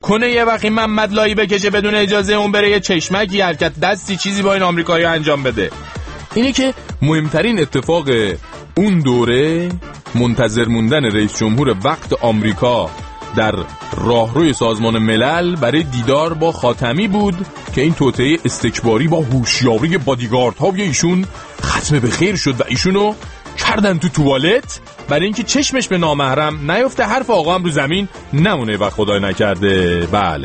نکنه یه وقتی محمد لایی بکشه بدون اجازه اون بره یه چشمکی حرکت دستی چیزی با این آمریکایی انجام بده. اینی که مهمترین اتفاق اون دوره منتظر موندن رئیس جمهور وقت آمریکا در راهروی سازمان ملل برای دیدار با خاتمی بود که این توطئه استکباری با هوشیاری بادیگاردهای ایشون ختم به خیر شد و ایشونو کردن تو توالت برای اینکه چشمش به نامحرم نیفته، حرف آقا هم رو زمین نمونه و خدای نکرده. بله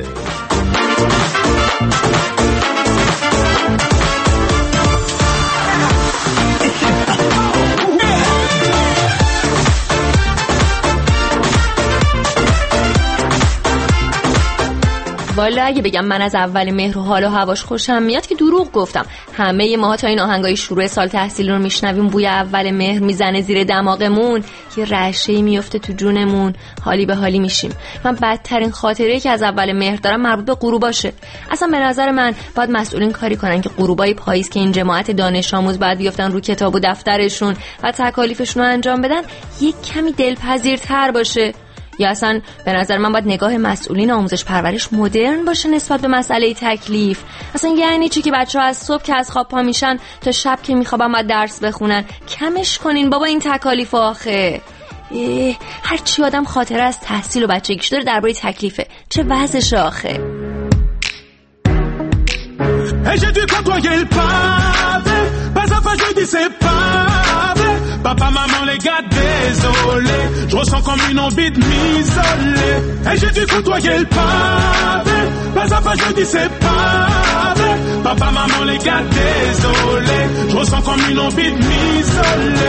والا اگه بگم من از اول مهر و حال و هواش خوشم میاد که دروغ گفتم. همه ماها تا این آهنگای شروع سال تحصیل رو میشنویم، بوی اول مهر میزنه زیر دماغمون، یه رعشه‌ای میفته تو جونمون، حالی به حالی میشیم. من بدترین خاطره‌ای که از اول مهر دارم مربوط به غروباشه. اصلا به نظر من باید مسئولین کاری کنن که غروبای پاییز که این جماعت دانش آموز بعد بیافتن رو کتاب و دفترشون و تکالیفشون رو انجام بدن یه کمی دلپذیرتر باشه. یا اصلا به نظر من باید نگاه مسئولین آموزش پرورش مدرن باشه نسبت به مسئله تکلیف. اصلا یعنی چی که بچه‌ها از صبح که از خواب پا میشن تا شب که میخوابن باید درس بخونن؟ کمش کنین بابا این تکالیف آخه. هر چی آدم خاطره از تحصیل و بچگیش داره درباره تکلیفه، چه وضعش آخه. Papa, maman, les gars, désolé. Je ressens comme une envie de m'isoler. Et j'ai dû côtoyer le pavé. Pas à pas, je dis c'est pas vrai. Papa, maman, les gars, désolé. Je ressens comme une envie de m'isoler.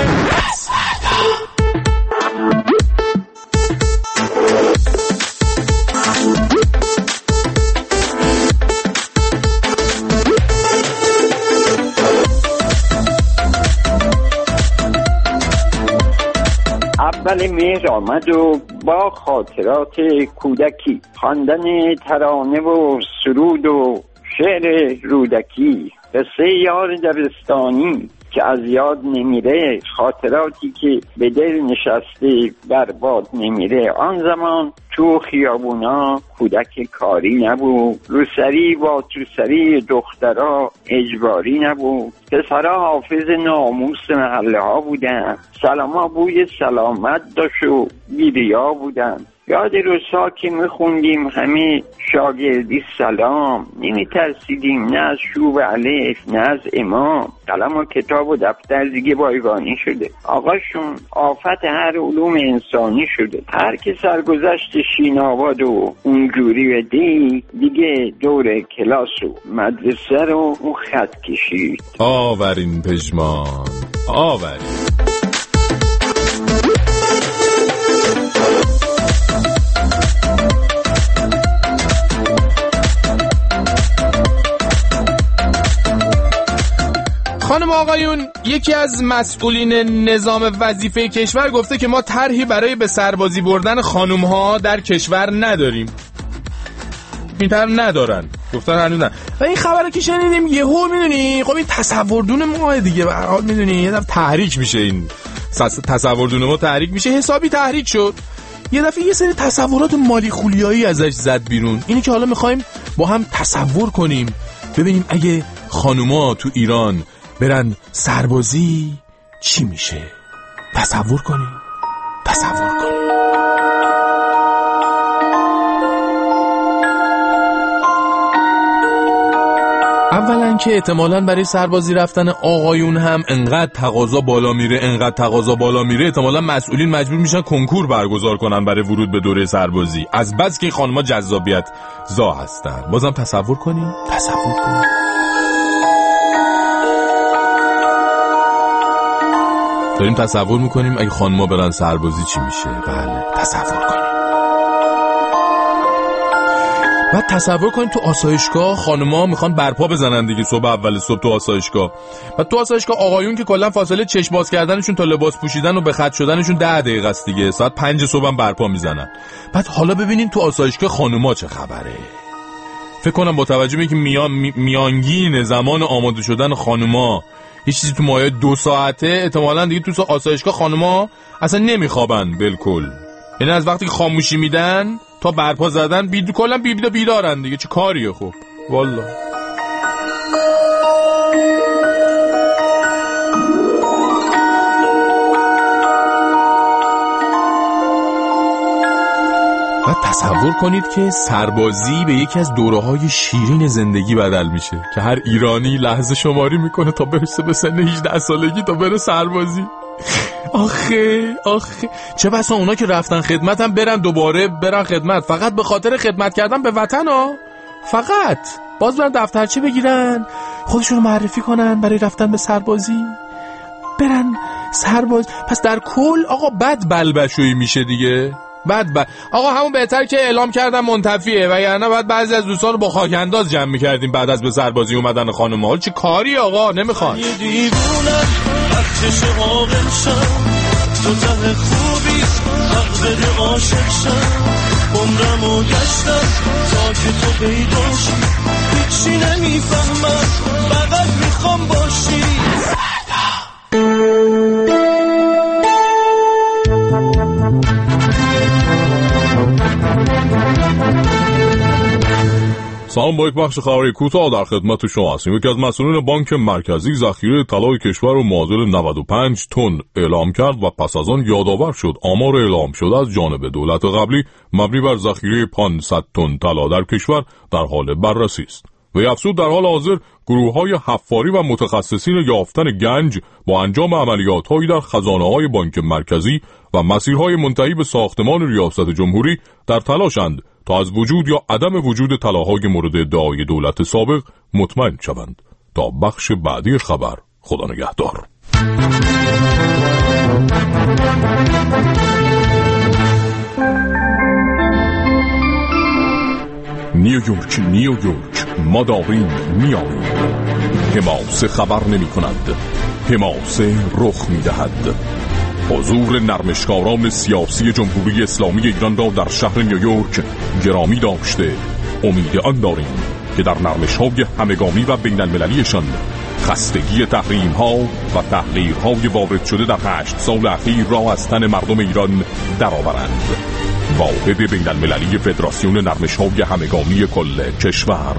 اول مهر آمد و با خاطرات کودکی، خواندن ترانه و سرود و شعر رودکی، قصه یار دبستانی که از یاد نمیره، خاطراتی که به دل نشسته برباد نمیره. آن زمان تو خیابونا کودک کاری نبود، روسری با توسری دخترها اجباری نبود، پسرها حافظ ناموس محله ها بودن، سلاما بوی سلامت داشت و بیریا بودن. یاد روزها که میخوندیم همه شاگردی سلام، نمی ترسیدیم نه از شوب الف نه از امام. قلم و کتاب و دفتر دیگه بایگانی شده، آقاشون آفت هر علوم انسانی شده. هر که سرگذشت شیناباد و اونجوری بدی دیگه دور کلاس و مدرسه رو اون خط کشید. آورین پژمان آورین. خانم آقایون، یکی از مسئولین نظام وظیفه کشور گفته که ما طرحی برای به سربازی بردن خانم‌ها در کشور نداریم. این طرح ندارن، گفتن هنوز نه. و این خبر که شنیدیم یهو میدونی خب این تصوردون ما دیگه به هر حال میدونی یه دفعه تحریک میشه، این تصوردون ما تحریک میشه، حسابی تحریک شد. یه دفعه یه سری تصورات مالی خولیایی ازش زد بیرون. اینی که حالا میخوایم با هم تصور کنیم ببینیم اگه خانوما تو ایران برن سربازی چی میشه. تصور کنیم. اولا که احتمالاً برای سربازی رفتن آقایون هم انقدر تقاضا بالا میره احتمالاً مسئولین مجبور میشن کنکور برگزار کنن برای ورود به دوره سربازی، از بس که خانم‌ها جذابیت زا هستن. بازم تصور کنیم. داریم تصور میکنیم اگه خانم‌ها برن سربازی چی میشه. بله، تصور کنیم. بعد تصور کنیم تو آسایشگاه خانم‌ها میخوان برپا بزنن دیگه، صبح اول صبح تو آسایشگاه. بعد تو آسایشگاه آقایون که کلا فاصله چشم باز کردنشون تا لباس پوشیدن و به خط شدنشون 10 دقیقه است دیگه، ساعت 5 صبح هم برپا میزنن. بعد حالا ببینین تو آسایشگاه خانم‌ها چه خبره. فکر کنم با توجه به که میانگین زمان آماده شدن خانم‌ها یه چیزی تو مایه 2 ساعته، احتمالاً دیگه تو آسایشگاه خانم‌ها اصلا نمیخوابن بالکل. یعنی از وقتی که خاموشی میدن تا برپا زدن کلا بیدارن دیگه، چه کاریه خب والله. و تصور کنید که سربازی به یکی از دوره‌های شیرین زندگی بدل میشه که هر ایرانی لحظه شماری میکنه تا برسه به سن 18 سالگی تا بره سربازی. آخه چه بسا اونا که رفتن خدمت هم برن دوباره برن خدمت فقط به خاطر خدمت کردن به وطن ها، فقط باز برن دفترچه بگیرن خودشون رو معرفی کنن برای رفتن به سربازی برن سرباز. پس در کل آقا بد بلبشویی میشه دیگه، بد آقا همون بهتر که اعلام کردن منتفیه، وگرنه بعد بعضی از دوستان رو با خاک انداز جمع می‌کردیم بعد از به سربازی اومدن خانم‌ها. چه کاری آقا نمیخوان. تو ته خوبی حق بده عاشق شم، عمرمو گشتم تا که تو پیداشی، هیچی نمیفهمم فقط میخوام باشی. سلام، با یک بخش خبری کوتاه در خدمت شما هستیم. یکی از مسئولین بانک مرکزی ذخیره طلای کشور رو معادل 95 تن اعلام کرد و پس از آن یادآور شد آمار اعلام شده از جانب دولت قبلی مبنی بر ذخیره 500 تن طلا در کشور در حال بررسی است. و افزود در حال حاضر گروه‌های حفاری و متخصصین یافتن گنج با انجام عملیات‌هایی در خزانه‌های بانک مرکزی و مسیرهای منتهی به ساختمان ریاست جمهوری در تلاشند تا از وجود یا عدم وجود طلاهای مورد ادعای دولت سابق مطمئن شوند. تا بخش بعدی خبر، خدا نگهدار. نیویورک ما داریم میاییم. حماسه خبر نمی کند، حماسه رخ می دهد. حضور نرمشکاران سیاسی جمهوری اسلامی ایران را در شهر نیویورک گرامی داشته امید آن داریم که در نرمش‌های همگانی و بین المللیشان خستگی تحریم‌ها و تحقیرهای وارد شده در 8 سال اخیر را از تن مردم ایران درآورند. واحد بین المللی فدراسیون نرمش‌های همگانی کل کشور.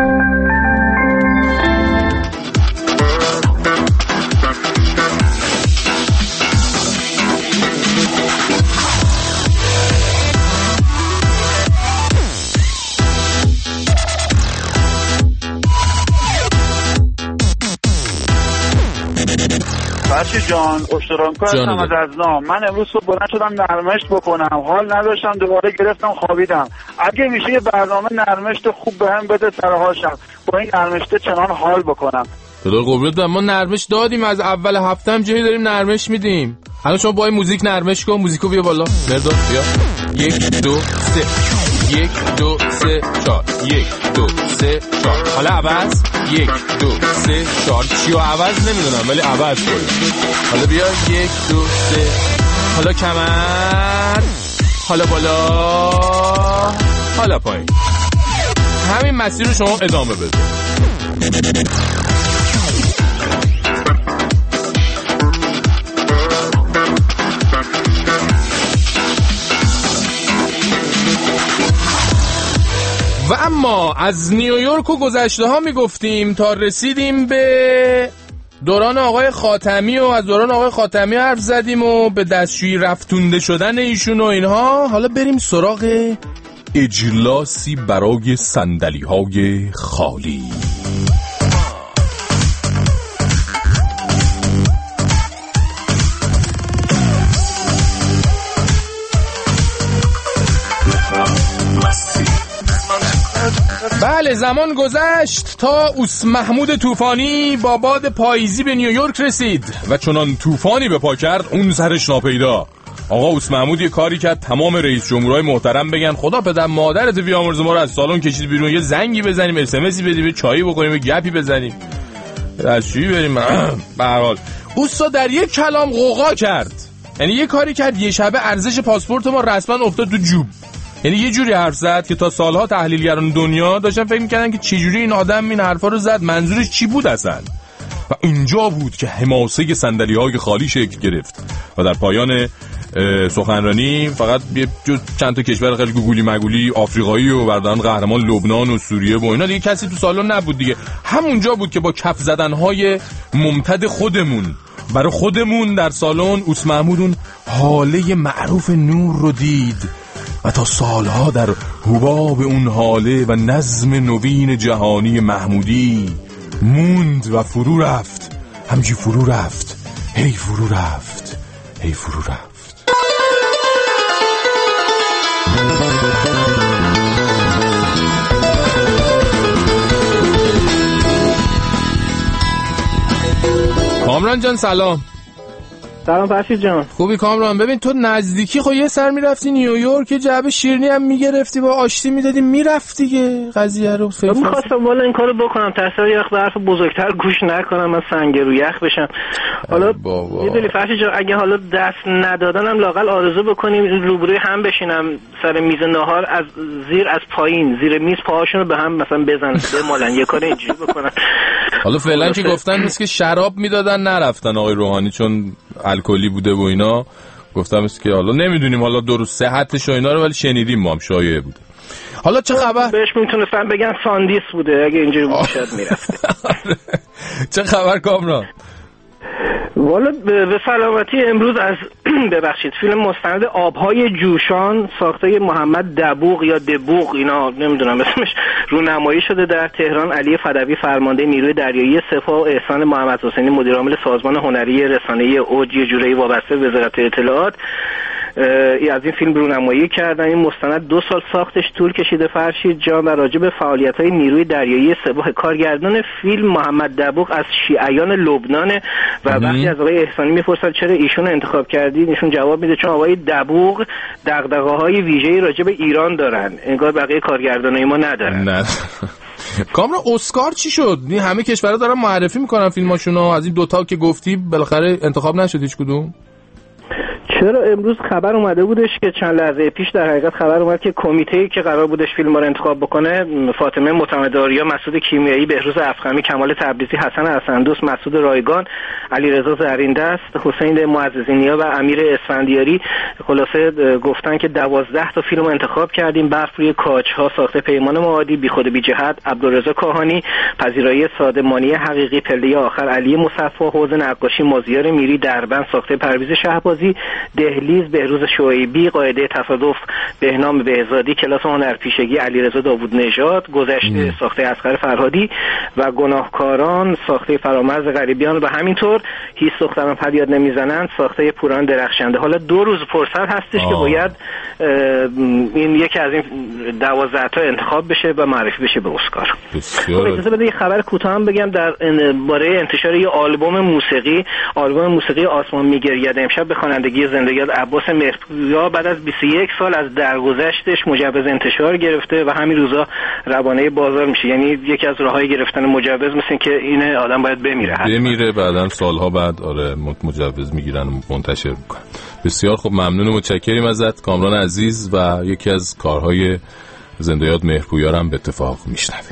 فرشی جان، اشترانکو هستم از ازنا. من امروز صبح بلند شدم نرمشت بکنم، حال نداشتم، دوباره گرفتم خوابیدم. اگه میشه یه برنامه نرمشت خوب بهم بده سرهاشم، با این نرمشته چنان حال بکنم. خدا قربونت، ما نرمش دادیم از اول هفته هم جایی داریم نرمش میدیم. الان شما با این موزیک نرمش کن، موزیکو بیا بالا مرداد بیا. 1 2 3 1 2 3 4 1 2 3 4. حالا عوض 1 2 3 4. چیو عوض نمیدونم ولی عوض کنیم. حالا بیا 1 2 3. حالا کمر، حالا بالا، حالا پایین. همین مسیر رو شما ادامه بده. و اما از نیویورک و گذشته ها میگفتیم تا رسیدیم به دوران آقای خاتمی و از دوران آقای خاتمی حرف زدیم و به دستشویی رفتونده شدن ایشون و اینها. حالا بریم سراغ اجلاسی برای صندلی های خالی. بله، زمان گذشت تا اوس محمود طوفانی با باد پاییزی به نیویورک رسید و چنان طوفانی به پا کرد اون سرش ناپیدا. آقا اوس محمود یه کاری کرد تمام رئیس جمهورای محترم بگن خدا پدر مادرت بیامرزه ما رو از سالن کشید بیرون، یه زنگی بزنیم، اس ام اسی بدیم، چایی بکنیم، یه گپی بزنیم، از چی بریم. به هر حال اوسا در یک کلام غوغا کرد، یعنی یه کاری کرد یه شبه ارزش پاسپورت ما رسما افتاد تو جوب. یعنی یه جوری حرف زد که تا سالها تحلیلگران دنیا داشتن فکر می‌کردن که چه جوری این آدم این حرفا رو زد، منظورش چی بود اصلا. و اینجا بود که حماسه صندلی‌های خالی شکل گرفت و در پایان سخنرانی، فقط چند تا کشور خیلی گوگولی مگولی آفریقایی و بردن قهرمان لبنان و سوریه و اینا دیگه کسی تو سالن نبود دیگه. همونجا بود که با کف زدن‌های ممتد خودمون برای خودمون در سالن اوس محمود اون حاله معروف نور رو دید و تا سالها در حباب اون حاله و نظم نوین جهانی محمودی موند و فرو رفت، همچی فرو رفت، هی فرو رفت، هی فرو رفت. کامران جان سلام. سلام فرشید جان. خوبی کامران؟ ببین تو نزدیکی خب یه سر میرفتی نیویورک، یه جعبه شیرینی هم میگرفتی با آشتی میدادی میرفتی دیگه. قضیه رو میخواستم والا این کارو بکنم ترسم یه وقت حرف بزرگتر گوش نکنم من سنگ رو یخ بشم. حالا میدونی فرشید جان اگه حالا دست ندادنم لااقل آرزو بکنیم روبروی هم بشینم سر میز ناهار، از زیر از پایین زیر میز پاهاشون رو به هم مثلا بزنن بمالن یه کار اینجوری بکنن. حالا فعلا که گفتن نیست که شراب میدادن نرفتن آقای روحانی چون الکلی بوده و اینا، گفتم است که حالا نمیدونیم حالا درست صحتش و اینا رو، ولی شنیدیم ما هم شایعه بوده. حالا چه خبر؟ بهش میتونستن بگن ساندیس بوده اگه اینجوری بود شاید میرفته. چه خبر کامران؟ والا به سلامتی امروز از ببخشید فیلم مستند آبهای جوشان ساخته محمد دبوغ یا دبوغ اینا نمیدونم اسمش رونمایی شده در تهران. علی فدوی فرمانده نیروی دریایی سپاه و احسان محمد حسینی مدیرعامل سازمان هنری رسانه‌ای اوج یه جورایی وابسته به وزارت اطلاعات از این فیلم رونمایی کردن. این مستند 2 سال ساختش طول کشیده فرشید جان و راجع به فعالیت‌های نیروی دریایی سپاه. کارگردان فیلم محمد دبوغ از شیعیان لبنان و وقتی از آقای احسانی میپرسن چرا ایشون انتخاب کردید ایشون جواب میده چون آقای دبوغ دغدغه‌های ویژه‌ای راجع به ایران دارن انگار بقیه کارگردانای ما ندارن. نه کامران اسکار چی شد؟ این همه کشورها دارن معرفی میکنن فیلماشونو، از این دوتا که گفتی بالاخره انتخاب نشد هیچ کدوم؟ چرا امروز خبر اومده بودش که چند لحظه پیش در حقیقت خبر اومد که کمیته‌ای که قرار بودش فیلم رو انتخاب بکنه فاطمه معتمدآریا، مسعود کیمیایی، بهروز افخمی، کمال تبریزی، حسن حسندوست، مسعود رایگان، علیرضا زرین‌دست، حسین معززینیا و امیر اسفندیاری خلاصه گفتن که 12 تا فیلم انتخاب کردیم. برف روی کاج‌ها ساخته پیمان معادی، بیخود بی جهت عبدالرضا کاهانی، پذیرایی سادمانی حقیقی، پله آخر علی مصفی، حوض نقاشی مازیار میری، دربند ساخته پرویز شهبازی، دهلیز بهروز شعیبی، قاعده تصادف بهنام بهزادی، کلاس هنرپیشگی علیرضا داوود نژاد، گذشته ساخته اصغر فرهادی و گناهکاران ساخته فرامرز غریبیان و همینطور هیچ دختران فریاد نمیزنند ساخته پوران درخشنده. حالا 2 روز فرصت هستش که باید این یکی از این 12 تا انتخاب بشه و معرفی بشه به اسکار. اجازه بده یه خبر کوتاه هم بگم در باره انتشار یه آلبوم موسیقی آسمان میگرید امشب به خوانندگی زندگیات عباس مهرپویا بعد از 21 سال از درگذشتش مجوز انتشار گرفته و همین روزا روانه بازار میشه. یعنی یکی از راههای گرفتن مجوز مثل که این آدم باید بمیره بعدن سالها بعد مجوز میگیرن و منتشر میکنن. بسیار خب ممنون و متشکریم ازت کامران عزیز و یکی از کارهای زندگیات مهرپویا هم به اتفاق میشنویم.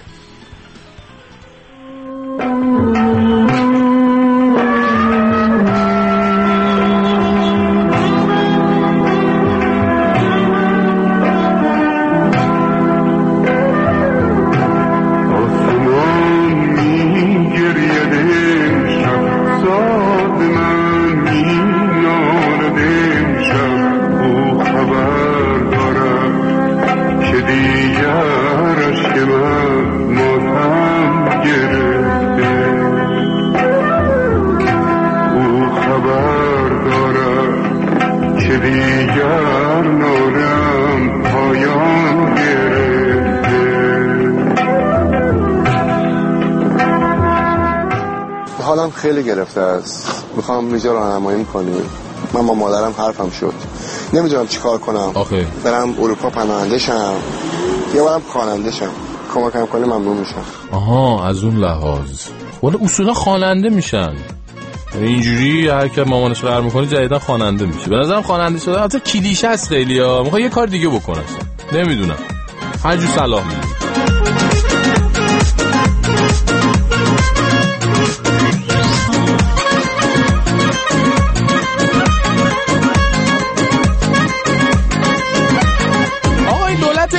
حالم خیلی گرفته است، میخوام اینجا راهنمایی کنی. من با مادرم حرفم شد، نمیدونم چی کار کنم. برم اروپا پناهنده شم یا برم خواننده شم. کمکم کنی ممنون میشم. آها از اون لحاظ ولی اصولا خواننده میشن، اینجوری هر کی مامانش قهر میکنه جدیدا خواننده میشه. به نظرم خواننده شده البته کلیشه است خیلیا، میخواد یه کار دیگه بکنه نمیدونم هر جو صلاح میده.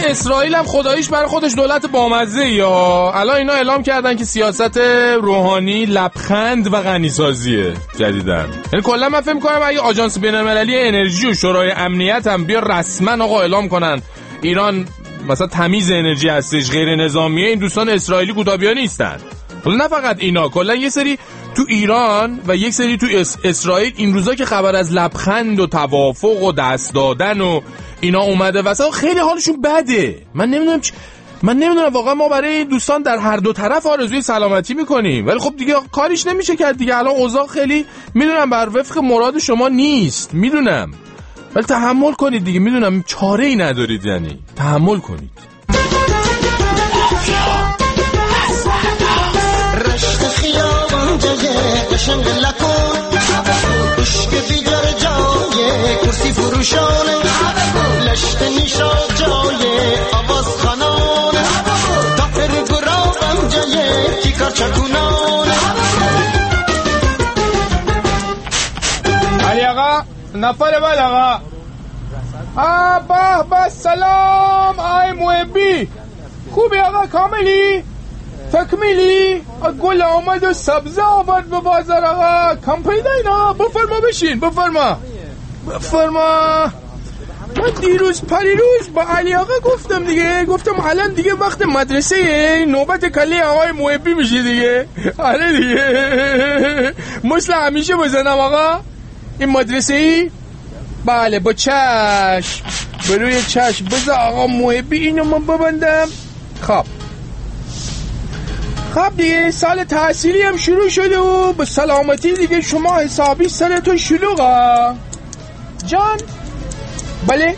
اسرائیل هم خداییش برای خودش دولت بامزه یا الان اینا اعلام کردن که سیاست روحانی لبخند و غنیسازیه جدیدن. یعنی کلا من فکر می‌کنم اگه آژانس بین‌المللی انرژی و شورای امنیت هم بیا رسما آقا اعلام کنن ایران مثلا تمیز انرژی هستش، غیر نظامیه، این دوستان اسرائیلی گودابیا نیستن. ولی نه فقط اینا، کلا یه سری تو ایران و یک سری تو اسرائیل این روزا که خبر از لبخند و توافق و دست دادن و اینا اومده واسه خیلی حالشون بده. من نمیدونم واقعا ما برای دوستان در هر دو طرف آرزوی سلامتی میکنیم، ولی خب دیگه کاریش نمیشه کرد دیگه. الان اوضاع خیلی میدونم بر وفق مراد شما نیست، میدونم، ولی تحمل کنید دیگه. میدونم چاره ای ندارید، یعنی تحمل کنید. رشت خیابان جایه قشنگ لکن عشق بیدار جایه کرسی فروشانه لشت نیشا جایه آواز خانانه دافر گرابان جایه کی کار چکونانه. علی آقا نفر بعد آقا. به سلام آی محبی، خوبی آقا؟ کاملی؟ تکمیلی؟ گل آمد و سبزه آورد به بازار آقا. کم پیدا اینا؟ بفرما بشین، بفرما. من دیروز پریروز با علی آقا گفتم دیگه، گفتم الان دیگه وقت مدرسه، نوبت کله آقای محبی میشه دیگه. آره دیگه مثل همیشه بزنم آقا این مدرسه ای. بله با چشم، به روی چشم. بذار آقا محبی اینو من ببندم. خب دیگه سال تحصیلی هم شروع شده و به سلامتی دیگه شما حسابی سرتو شلوغا جان. بله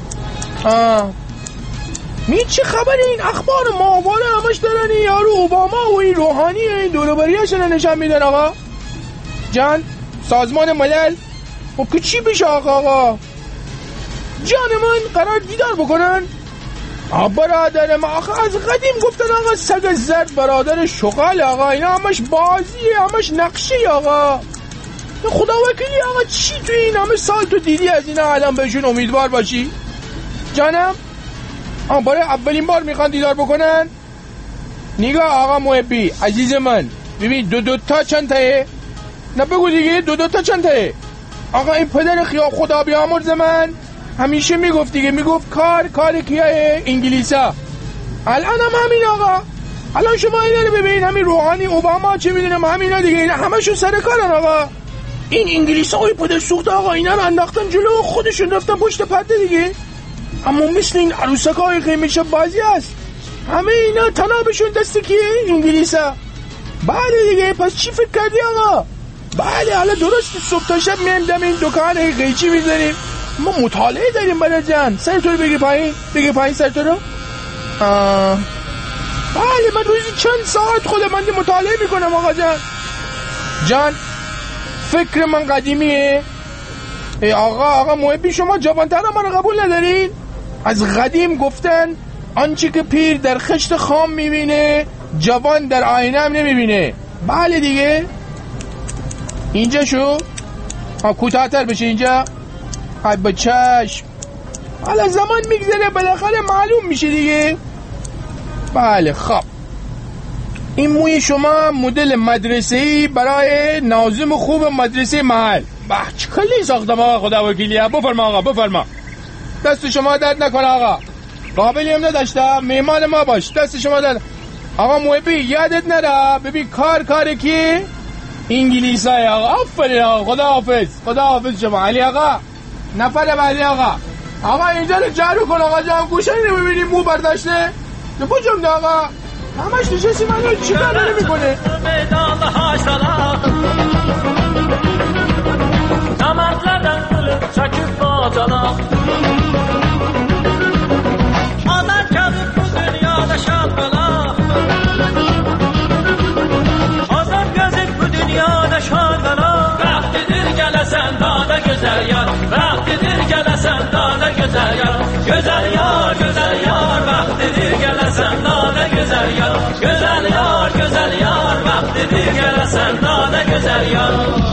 چه خبره؟ این اخبار ماهواره همش دارن این یارو اوباما و این روحانی این دوروبریاشون نشان میدن آقا جان. سازمان ملل و چی بشه آقا جان من قرار دیدار بکنن؟ برادر ما آقا از قدیم گفتن آقا سگ زرد برادر شغال آقا، اینا همش بازیه، همش نقشی آقا. خدا وکیلی آقا چی تو این همه سال تو دیدی از اینا الان بهشون امیدوار باشی جانم؟ برای اولین بار میخوان دیدار بکنن؟ نگاه آقا محبی عزیز من، ببین دو تا چند تایه؟ نه بگو دیگه دو تا چند تایه؟ آقا این پدر خدا بیامرز من همیشه میگفت دیگه، میگفت کار کیه؟ انگلیسا. الان هم همین آقا. الان شما اینا رو ببین، همین روحانی اوباما چه میدونم همینا دیگه، اینا همشون سر کارن آقا. این انگلیسا های پدر سوخت آقا اینا رو انداختن جلو، خودشون رفتن پشت پرده دیگه. اما مثل این عروسکای قیمه شب بازی هست، همه اینا تنابشون دست کیه؟ انگلیسا. بله دیگه، پس چی فکر کردی آقا؟ بله حالا درست صبح تا شب میایم دم این دکان قیچی میذاریم، ما مطالعه داریم برای جان. سر تو رو بگی پایین سر تو رو. بله من روزی چند ساعت خود من مطالعه میکنم آقا جان. فکر من قدیمیه. آقا محبی شما جوانتر منو قبول ندارین؟ از قدیم گفتن آنچه که پیر در خشت خام میبینه جوان در آینه هم نمیبینه. بله دیگه اینجا شو کوتاه‌تر بشه اینجا. ای با چشم، حالا زمان میگذره بالاخره معلوم میشه دیگه. بله خب این موی شما مدل مدرسه‌ای برای ناظم خوب مدرسه محل. چه کلی ساختم آقا خدا وکیلیه. بفرما آقا بفرما، دست شما درد نکنه آقا. قابلی هم نداشتم، میمان ما باش، دست شما درد. آقا محبی یادت نره ببین کار کی؟ انگلیسای آقا. آفرین آقا، خدا حافظ شما. علی آقا نفر بعدی آقا اینجا رو جارو کن آقا جان. گوشه رو ببینیم مو برداشته بجم ده آقا، همش نشستی منو چی کار نمیکنه. Güzel yar vaktidir gelesen dağda güzel yar. Güzel yar vaktidir gelesen dağda güzel yar.